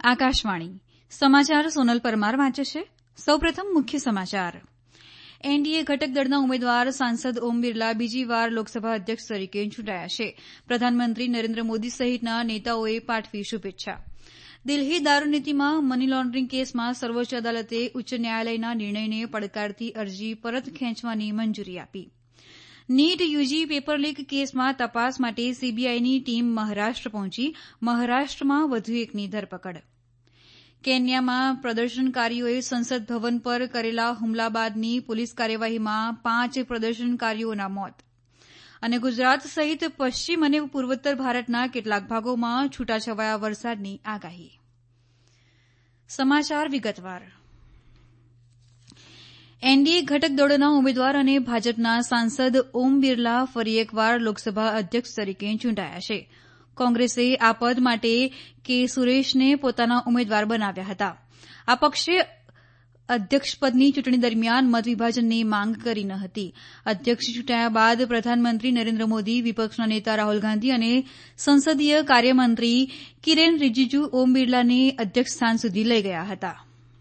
આકાશવાણી સમાચાર સોનલ પરમાર વાંચે છે. સૌપ્રથમ મુખ્ય સમાચાર. એનડીએ ઘટક દળના ઉમેદવાર સાંસદ ઓમ બિરલા બીજી વાર લોકસભા અધ્યક્ષ તરીકે ચૂંટાયા છે. પ્રધાનમંત્રી નરેન્દ્ર મોદી સહિતના નેતાઓએ પાઠવી શુભેચ્છા. દિલ્હી દારૂનીતિમાં મની લોન્ડરિંગ કેસમાં સર્વોચ્ચ અદાલતે ઉચ્ચ ન્યાયાલયના નિર્ણયને પડકારતી અરજી પરત ખેંચવાની મંજૂરી આપી. નીટ યુજી પેપર લીક કેસમાં તપાસ માટે સીબીઆઈની ટીમ મહારાષ્ટ્ર પહોંચી. મહારાષ્ટ્રમાં વધુ એકની ધરપકડ. કેન્યામાં પ્રદર્શનકારીઓએ સંસદ ભવન પર કરેલા હુમલા બાદની પોલીસ કાર્યવાહીમાં 5 પ્રદર્શનકારીઓના મોત. અને ગુજરાત સહિત પશ્ચિમ અને પૂર્વોત્તર ભારતના કેટલાક ભાગોમાં છૂટાછવાયા વરસાદની આગાહી. સમાચાર વિગતવાર. એનડીએ ઘટક દળોના ઉમેદવાર અને ભાજપના સાંસદ ઓમ બિરલા ફરી એકવાર લોકસભા અધ્યક્ષ તરીકે ચૂંટાયા છે. કોંગ્રેસે આ પદ માટે કે સુરેશને પોતાના ઉમેદવાર બનાવ્યા હતા. આ પક્ષે અધ્યક્ષપદની ચૂંટણી દરમિયાન મત વિભાજનની માંગ કરી ન હતી. અધ્યક્ષ ચૂંટાયા બાદ પ્રધાનમંત્રી નરેન્દ્ર મોદી, વિપક્ષના નેતા રાહુલ ગાંધી અને સંસદીય કાર્યમંત્રી કિરેન રિજિજુ ઓમ બિરલાને અધ્યક્ષ સ્થાન સુધી લઈ ગયા હતા.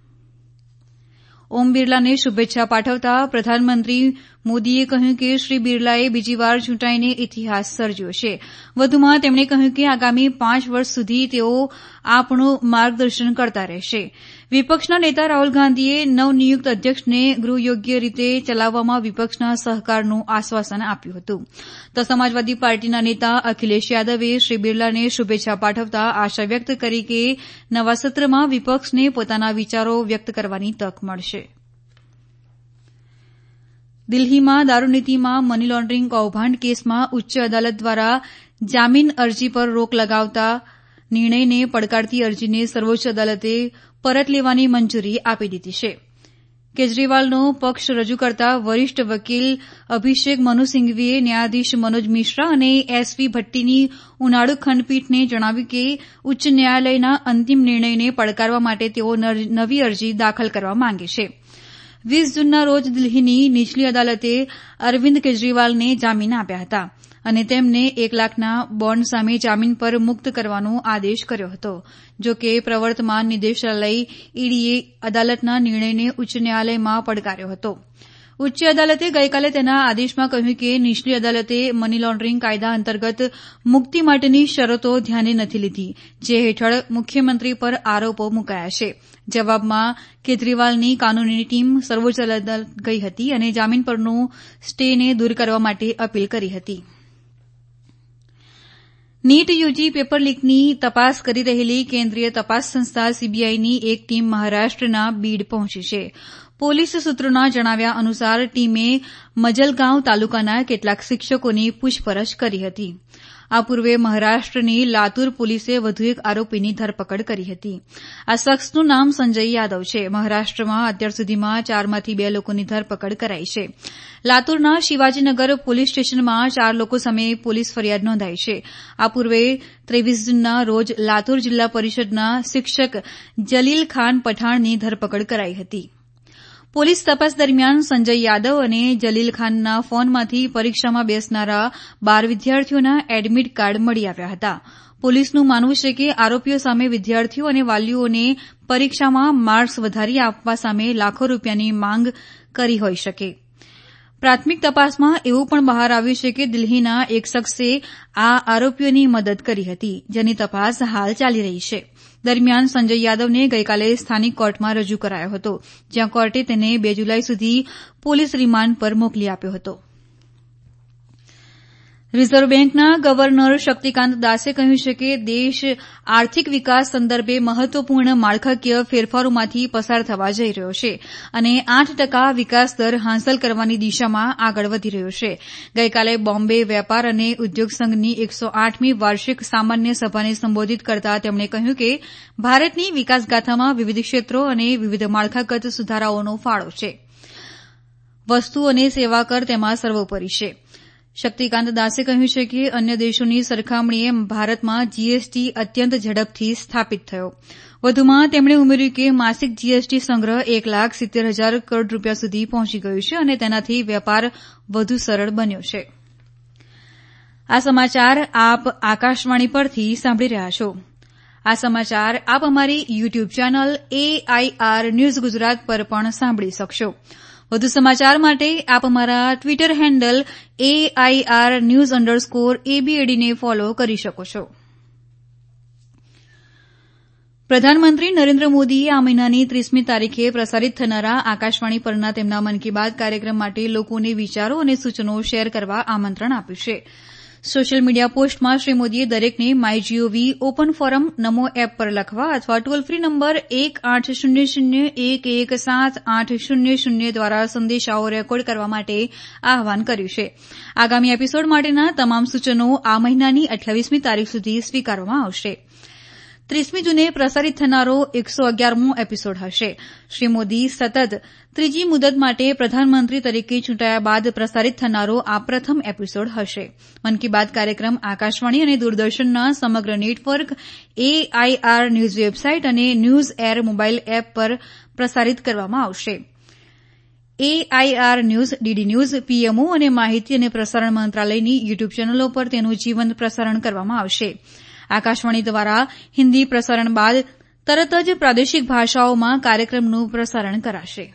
ઓમ બિરલાને શુભેચ્છા પાઠવતા પ્રધાનમંત્રી મોદીએ કહ્યું કે શ્રી બિરલાએ બીજી વાર ચૂંટાઈને ઇતિહાસ સર્જ્યો છે. વધુમાં તેમણે કહ્યું કે આગામી 5 વર્ષ સુધી તેઓ આપણું માર્ગદર્શન કરતા રહેશે. વિપક્ષના નેતા રાહુલ ગાંધીએ નવનિયુક્ત અધ્યક્ષને ગૃહ યોગ્ય રીતે ચલાવવામાં વિપક્ષના સહકારનું આશ્વાસન આપ્યું હતું. તો સમાજવાદી પાર્ટીના નેતા અખિલેશ યાદવે શ્રી બિરલાને શુભેચ્છા પાઠવતા આશા વ્યક્ત કરી કે નવા સત્રમાં વિપક્ષને પોતાના વિચારો વ્યક્ત કરવાની તક મળશે. દિલ્હીમાં દારૂનીતિમાં મની લોન્ડરિંગ કૌભાંડ કેસમાં ઉચ્ચ અદાલત દ્વારા જામીન અરજી પર રોક લગાવતા નિર્ણયને પડકારતી અરજીને સર્વોચ્ચ અદાલતે પરત લેવાની મંજૂરી આપી દીધી છે. કેજરીવાલનો પક્ષ રજૂ કરતા વરિષ્ઠ વકીલ અભિષેક મનુ સિંઘવીએ ન્યાયાધીશ મનોજ મિશ્રા અને એસવી ભટ્ટીની ઉનાળુ ખંડપીઠને જણાવ્યું કે ઉચ્ચ ન્યાયાલયના અંતિમ નિર્ણયને પડકારવા માટે તેઓ નવી અરજી દાખલ કરવા માંગે છે. 20 જૂનના રોજ દિલ્હીની નીચલી અદાલતે અરવિંદ કેજરીવાલને જામીન આપ્યા હતા અને તેમને 1 લાખના બોન્ડ સામે જામીન પર મુક્ત કરવાનો આદેશ કર્યો હતો. જો કે પ્રવર્તમાન નિદેશાલય ઈડીએ અદાલતના નિર્ણયને ઉચ્ચ ન્યાયાલયમાં પડકાર્યો હતો. ઉચ્ચ અદાલતે ગઈકાલે તેના આદેશમાં કહ્યું કે નીચલી અદાલતે મની લોન્ડરિંગ કાયદા અંતર્ગત મુક્તિ માટેની શરતો ધ્યાને નથી લીધી, જે હેઠળ મુખ્યમંત્રી પર આરોપો મુકાયા છે. જવાબમાં કેજરીવાલની કાનૂની ટીમ સર્વોચ્ચ અદાલત ગઈ હતી અને જામીન પરનું સ્ટેને દૂર કરવા માટે અપીલ કરી હતી. નીટ યુજી પેપર લીકની તપાસ કરી રહેલી કેન્દ્રીય તપાસ સંસ્થા સીબીઆઈની એક ટીમ મહારાષ્ટ્રના બીડ પહોંચી છે. પોલીસ સૂત્રોના જણાવ્યા અનુસાર ટીમે મજલગાંવ તાલુકાના કેટલાક શિક્ષકોની પૂછપરછ કરી હતી. આ પૂર્વે મહારાષ્ટ્રની લાતુર પોલીસે વધુ એક આરોપીની ધરપકડ કરી હતી. આ શખ્સનું નામ સંજય યાદવ છે. મહારાષ્ટ્રમાં અત્યાર સુધીમાં 4માંથી 2 લોકોની ધરપકડ કરાઈ છે. લાતુરના શિવાજીનગર પોલીસ સ્ટેશનમાં 4 લોકો સામે પોલીસ ફરિયાદ નોંધાઈ છે. આ પૂર્વે 23 જૂનના રોજ લાતુર જિલ્લા પરિષદના શિક્ષક જલીલ ખાન પઠાણની ધરપકડ કરાઈ હતી. પોલીસ તપાસ દરમિયાન સંજય યાદવ અને જલીલ ખાનના ફોનમાંથી પરીક્ષામાં બેસનારા 12 વિદ્યાર્થીઓના એડમિટ કાર્ડ મળી આવ્યા હતા. પોલીસનું માનવું છે કે આરોપીઓ સામે વિદ્યાર્થીઓ અને વાલીઓને પરીક્ષામાં માર્ક્સ વધારી આપવા સામે લાખો રૂપિયાની માંગ કરી હોઈ શકે. પ્રાથમિક તપાસમાં એવું પણ બહાર આવ્યું છે કે દિલ્હીના એક શખ્સે આ આરોપીઓની મદદ કરી હતી, જેની તપાસ હાલ ચાલી રહી છે. દરમિયાન સંજય યાદવને ગઈકાલે સ્થાનિક કોર્ટમાં રજૂ કરાયો હતો, જ્યાં કોર્ટે તેને 2 જુલાઈ સુધી પોલીસ રિમાન્ડ પર મોકલી આપ્યો હતો. રિઝર્વ બેંકના ગવર્નર શક્તિકાંત દાસે કહ્યું છે કે દેશ આર્થિક વિકાસ સંદર્ભે મહત્વપૂર્ણ માળખાકીય ફેરફારોમાંથી પસાર થવા જઈ રહ્યો છે અને 8% વિકાસ દર હાંસલ કરવાની દિશામાં આગળ વધી રહ્યો છે. ગઈકાલે બોમ્બે વેપાર અને ઉદ્યોગ સંઘની 108મી વાર્ષિક સામાન્ય સભાને સંબોધિત કરતા તેમણે કહ્યું કે ભારતની વિકાસગાથામાં વિવિધ ક્ષેત્રો અને વિવિધ માળખાગત સુધારાઓનો ફાળો છે. વસ્તુ અને સેવા કર તેમાં સર્વોપરી છે. શક્તિકાંત દાસે કહ્યું છે કે અન્ય દેશોની સરખામણીએ ભારતમાં જીએસટી અત્યંત ઝડપથી સ્થાપિત થયો. વધુમાં તેમણે ઉમેર્યું કે માસિક જીએસટી સંગ્રહ 1,70,000 કરોડ રૂપિયા સુધી પહોંચી ગયું છે અને તેનાથી વેપાર વધુ સરળ બન્યો છે. આ સમાચાર આપ આકાશવાણી પરથી સાંભળી રહ્યા છો. આ સમાચાર આપ અમારી YouTube channel AIR news Gujarat પર પણ સાંભળી શકશો. વધુ સમાચાર માટે આપ અમારા ટ્વિટર હેન્ડલ AIR_news_ABAD ને ફોલો કરી શકો છો. પ્રધાનમંત્રી નરેન્દ્ર મોદીએ આ મહિનાની 30મી તારીખે પ્રસારિત થનારા આકાશવાણી પરના તેમના મન કી બાત કાર્યક્રમ માટે લોકોને વિચારો અને સૂચનો શેર કરવા આમંત્રણ આપ્યું છે. સોશિયલ મીડિયા પોસ્ટમાં શ્રી મોદીએ દરેકને MyGov open forum NaMo app પર લખવા અથવા ટોલ ફ્રી નંબર 1-800-117-800 દ્વારા સંદેશાઓ રેકોર્ડ કરવા માટે આહવાન કર્યું છે. આગામી એપિસોડ માટેના તમામ સૂચનો આ મહિનાની 28મી તારીખ સુધી સ્વીકારવામાં આવશે. 30મી જૂને પ્રસારિત થનારો 111મો એપિસોડ હશે. શ્રી મોદી સતત ત્રીજી મુદત માટે પ્રધાનમંત્રી તરીકે ચૂંટાયા બાદ પ્રસારિત થનારો આ પ્રથમ એપિસોડ હશે. મન કી બાત કાર્યક્રમ આકાશવાણી અને દૂરદર્શનના સમગ્ર નેટવર્ક, AIR ન્યૂઝ વેબસાઇટ અને ન્યૂઝ એર મોબાઇલ એપ પર પ્રસારિત કરવામાં આવશે. AIR news, DD news, PMO અને માહિતી અને પ્રસારણ મંત્રાલયની યુટ્યુબ ચેનલો પર તેનું જીવંત પ્રસારણ કરવામાં આવશે. આકાશવાણી દ્વારા હિન્દી પ્રસારણ બાદ તરત જ પ્રાદેશિક ભાષાઓમાં કાર્યક્રમનું પ્રસારણ કરાશે.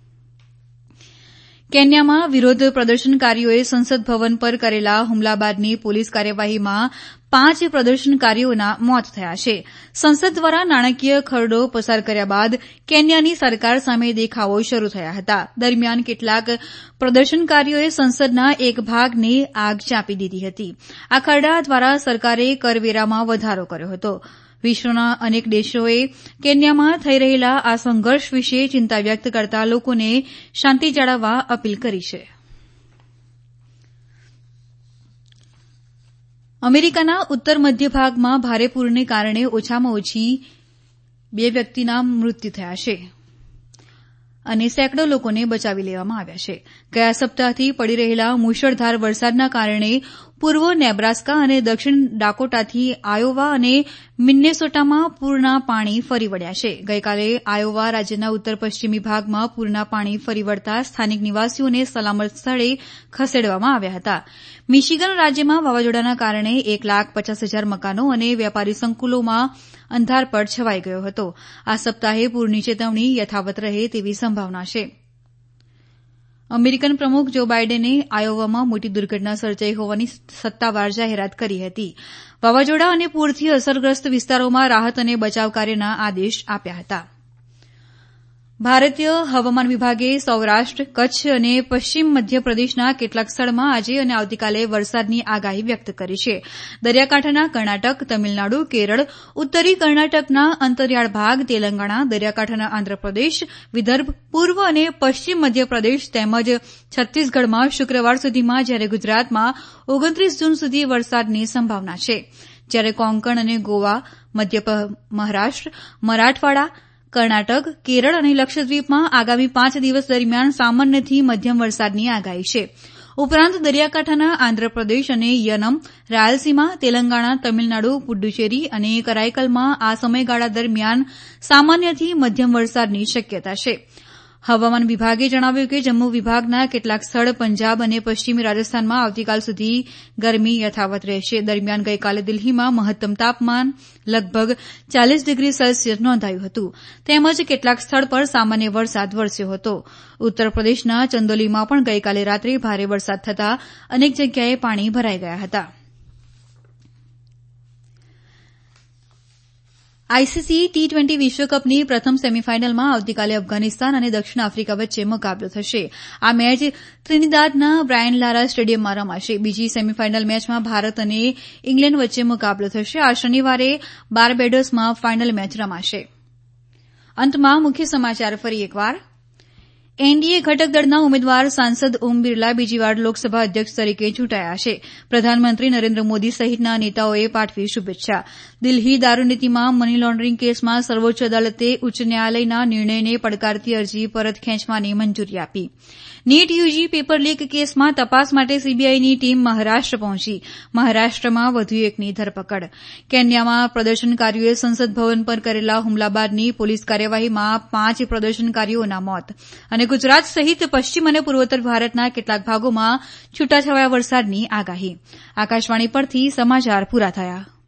કેન્યામાં વિરોધ પ્રદર્શનકારીઓએ સંસદ ભવન પર કરેલા હુમલા બાદની પોલીસ કાર્યવાહીમાં 5 પ્રદર્શનકારીઓના મોત થયા છે. સંસદ દ્વારા નાણાકીય ખરડો પસાર કર્યા બાદ કેન્યાની સરકાર સામે દેખાવો શરૂ થયા હતા. દરમિયાન કેટલાક પ્રદર્શનકારીઓએ સંસદના એક ભાગને આગ ચાંપી દીધી હતી. આ ખરડા દ્વારા સરકારે કરવેરામાં વધારો કર્યો હતો. વિશ્વના અનેક દેશોએ કેન્યામાં થઈ રહેલા આ સંઘર્ષ વિશે ચિંતા વ્યક્ત કરતા લોકોને શાંતિ જાળવવા અપીલ કરી છે. અમેરિકાના ઉત્તર મધ્ય ભાગમાં ભારે પૂરને કારણે ઓછામાં ઓછી 2 વ્યક્તિના મૃત્યુ થયા છે અને સેંકડો લોકોને બચાવી લેવામાં આવ્યા છે. ગયા સપ્તાહથી પડી રહેલા મુશળધાર વરસાદના કારણે પૂર્વ નેબ્રાસ્કા અને દક્ષિણ ડાકોટાથી આયોવા અને મિન્નેસોટામાં પૂરના પાણી ફરી વળ્યા છે. ગઈકાલે આયોવા રાજ્યના ઉત્તર પશ્ચિમી ભાગમાં પૂરના પાણી ફરી વળતા સ્થાનિક નિવાસીઓને સલામત સ્થળે ખસેડવામાં આવ્યા હતા. મિશિગન રાજ્યમાં વાવાઝોડાના કારણે 1,50,000 મકાનો અને વેપારી સંકુલોમાં અંધારપટ છવાઈ ગયો હતો. આ સપ્તાહે પૂરની ચેતવણી યથાવત રહે તેવી સંભાવના છે. અમેરિકન પ્રમુખ જો બાઇડેને આયોવામાં મોટી દુર્ઘટના સર્જાઈ હોવાની સત્તાવાર જાહેરાત કરી હતી. વાવાઝોડા અને પૂરથી અસરગ્રસ્ત વિસ્તારોમાં રાહત અને બચાવ કાર્યના આદેશ આપ્યા હતા. ભારતીય હવામાન વિભાગે સૌરાષ્ટ્ર, કચ્છ અને પશ્ચિમ મધ્યપ્રદેશના કેટલાક સ્થળમાં આજે અને આવતીકાલે વરસાદની આગાહી વ્યક્ત કરી છે. દરિયાકાંઠાના કર્ણાટક, તમિલનાડુ, કેરળ, ઉત્તરી કર્ણાટકના અંતરિયાળ ભાગ, તેલંગાણા, દરિયાકાંઠાના આંધ્રપ્રદેશ, વિદર્ભ, પૂર્વ અને પશ્ચિમ મધ્યપ્રદેશ તેમજ છત્તીસગઢમાં શુક્રવાર સુધીમાં, જ્યારે ગુજરાતમાં 29 જૂન સુધી વરસાદની સંભાવના છે. જ્યારે કોંકણ અને ગોવા, મધ્ય મહારાષ્ટ્ર, મરાઠવાડા, કર્ણાટક, કેરળ અને લક્ષદ્વીપમાં આગામી 5 દિવસ દરમિયાન સામાન્યથી મધ્યમ વરસાદની આગાહી છે. ઉપરાંત દરિયાકાંઠાના આંધ્રપ્રદેશ અને યનમ, રાયલસીમા, તેલંગાણા, તમિલનાડુ, પુડ્ડુચેરી અને કરાઈકલમાં આ સમયગાળા દરમિયાન સામાન્યથી મધ્યમ વરસાદની શક્યતા છે. હવામાન વિભાગે જણાવ્યું કે જમ્મુ વિભાગના કેટલાક સ્થળ, પંજાબ અને પશ્ચિમી રાજસ્થાનમાં આવતીકાલ સુધી ગરમી યથાવત રહેશે. દરમિયાન ગઈકાલે દિલ્હીમાં મહત્તમ તાપમાન લગભગ 40 ડિગ્રી સેલ્સિયસ નોંધાયું હતું. તેમજ કેટલાક સ્થળ પર સામાન્ય વરસાદ વરસ્યો હતો. ઉત્તર પ્રદેશના ચંદોલીમાં પણ ગઈકાલે રાત્રે ભારે વરસાદ થતાં અનેક જગ્યાએ પાણી ભરાઈ ગયા હતા. આઈસીસી T20 વિશ્વકપની પ્રથમ સેમીફાઇનલમાં આવતીકાલે અફઘાનિસ્તાન અને દક્ષિણ આફ્રિકા વચ્ચે મુકાબલો થશે. આ મેચ ત્રિનિદાદના બ્રાયન લારા સ્ટેડિયમમાં રમાશે. બીજી સેમીફાઇનલ મેચમાં ભારત અને ઇંગ્લેન્ડ વચ્ચે મુકાબલો થશે. આ શનિવારે બારબેડોસમાં ફાઇનલ મેચ રમાશે. અંતમાં મુખ્ય સમાચાર ફરી એકવાર. એનડીએ ઘટક દળના ઉમેદવાર સાંસદ ઓમ બિરલા બીજી વાર લોકસભા અધ્યક્ષ તરીકે ચૂંટાયા છે. પ્રધાનમંત્રી નરેન્દ્ર મોદી સહિતના નેતાઓએ પાઠવી શુભેચ્છા. દિલ્હી દારૂનીતિમાં મની લોન્ડરિંગ કેસમાં સર્વોચ્ચ અદાલતે ઉચ્ચ ન્યાયાલયના નિર્ણયને પડકારતી અરજી પરત ખેંચવાની મંજૂરી આપી. નીટ યુજી પેપર લીક કેસમાં તપાસ માટે સીબીઆઈની ટીમ મહારાષ્ટ્ર પહોંચી. મહારાષ્ટ્રમાં વધુ એકની ધરપકડ. કેન્યામાં પ્રદર્શનકારીઓએ સંસદ ભવન પર કરેલા હુમલા બાદની પોલીસ કાર્યવાહીમાં 5 પ્રદર્શનકારીઓના મોત. અને ગુજરાત સહિત પશ્ચિમ અને પૂર્વોત્તર ભારતના કેટલાક ભાગોમાં છૂટાછવાયા વરસાદની આગાહી. આકાશવાણી પરથી સમાચાર પૂરા થયા.